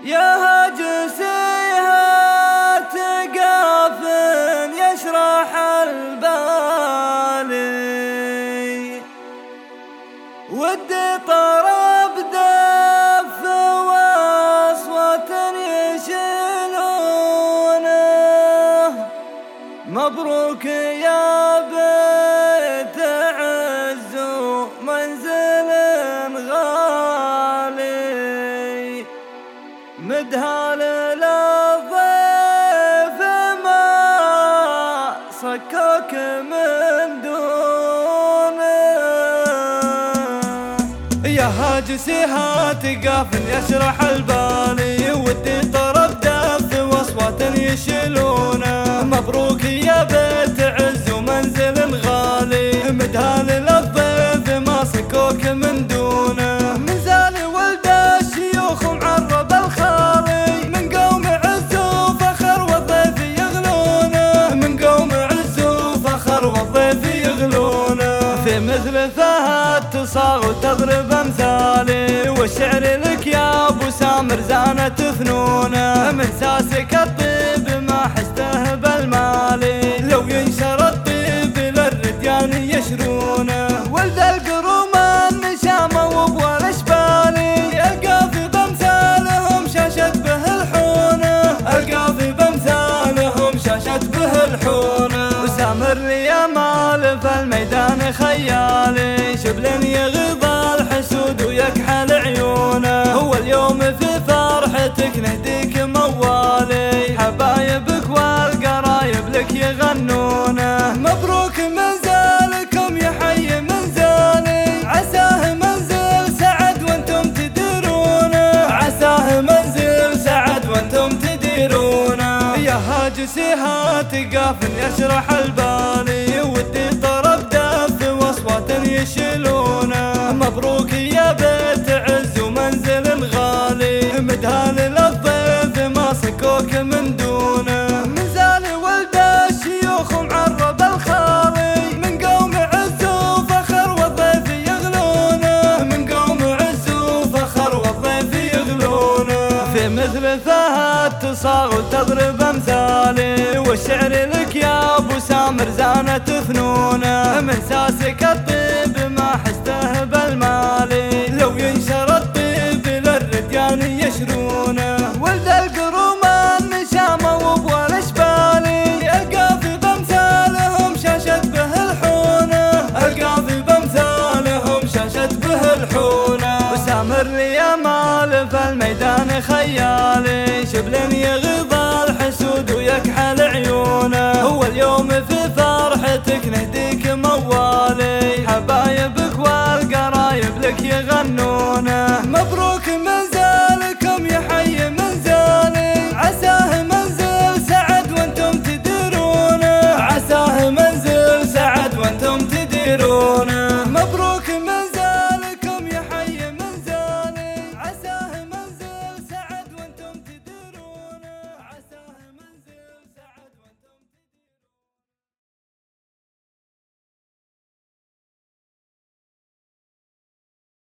يا هاجسيها تقاف يشرح البالي، ودي طرب دف واصوات يشيلونه. مبروك يا بيت عز ومنزل غالي، مدهال للضيف ما صكوك من دونه. يا هاجسيها تقاف يشرح البالي، ودي طرب دف واصوات يشيلونه. مبروك يا بيت عز ومنزل غالي، مدهال للضيف ما صكوك من دونه. منزال ولد الشيوخ ومعرب الخالي، من قوم عز وفخر والضيف يغلونه. من قوم عز وفخر والضيف يغلونه. في مثل فهد تصاغ وتضرب امثالي، والشعر لك يا ابو سامر زانت فنونه. من ساسك الطيب ما حسته بالمالي، لو ينشر الطيب للرديان يشرونه. ولد القرومان نشامه وابو الاشبالي، القافي بامثالهم شاشت به الحونه. القافي بامثالهم شاشت به الحونه. وسامر لي مال في الميدان خيالي، شبل يغض الحسود ويكحل عيونه. هو اليوم في فرحتك نهديك موالي، حبايبك والقرايب لك يغنونه. مبروك منزلكم يا حي منزلي، عساه منزل سعد وانتم تديرونه. عساه منزل سعد وانتم تديرونه. يا هاجسيها تقاف يشرح البالي، ودي طرب دف واصوات يشيلونه. مبروك يا بيت عز ومنزل غالي، مدهال للضيف ما صكوك من دونه. منزال ولد الشيوخ ومعرب الخالي، من قوم عز وفخر والضيف يغلونه. من قوم عز وفخر والضيف يغلونه. في مثل فهد تصاغ وتضرب امثالي، والشعر لك يا ابو سامر زانت فنونه. من ساسك الطيب ما حسته بالمالي، لو ينشر الطيب للرديان يشرونه. ولد القرومان نشامه وابو الاشبالي، القافي بامثالهم شاشت به الحونه. القافي بامثالهم شاشت به الحونه. وسامر لي مال في الميدان خيالي، شبل يغض الحسود ويكحل عيونه. هو اليوم في فرحتك نهدي